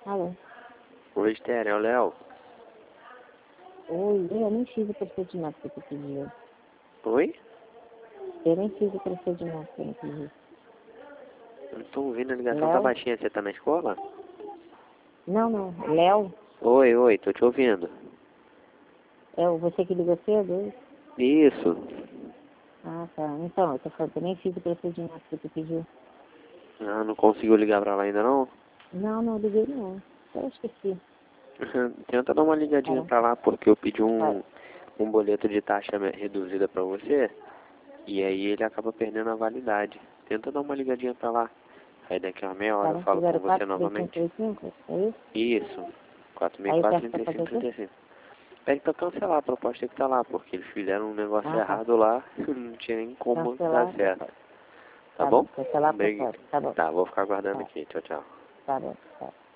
Alô? Oi, Estéreo, é o Léo. Oi, eu nem fiz o procedimento que tu pediu. Oi? Eu nem fiz o procedimento que tu pediu. Não tô ouvindo, a ligação tá Léo? baixinha, você tá na escola? Não. Léo? Oi, tô te ouvindo. É você que ligou cedo? É isso? Isso. Ah, tá. Então, eu tô falando, eu nem fiz o procedimento que tu pediu. Ah, não conseguiu ligar pra lá ainda não? Não liguei não. Eu esqueci. Tenta dar uma Tá ligadinha bom. pra lá, porque eu pedi Tá. um boleto de taxa reduzida pra você, e aí ele acaba perdendo a validade. Tenta dar uma ligadinha pra lá. Aí daqui a meia hora Tá eu bom. falo com você 04 novamente. 3535, é isso? Isso. Aí eu 464 peço pra fazer o quê? 3535. Pede pra cancelar a proposta que tá lá, porque eles fizeram um negócio Ah, tá. errado lá, não tinha nem como dar Cancelar. certo. Tá Tá bom. bom? Cancelar a proposta. Tá bom. Tá, vou ficar aguardando Tá. aqui. Tchau, tchau. Tá bom. Tá.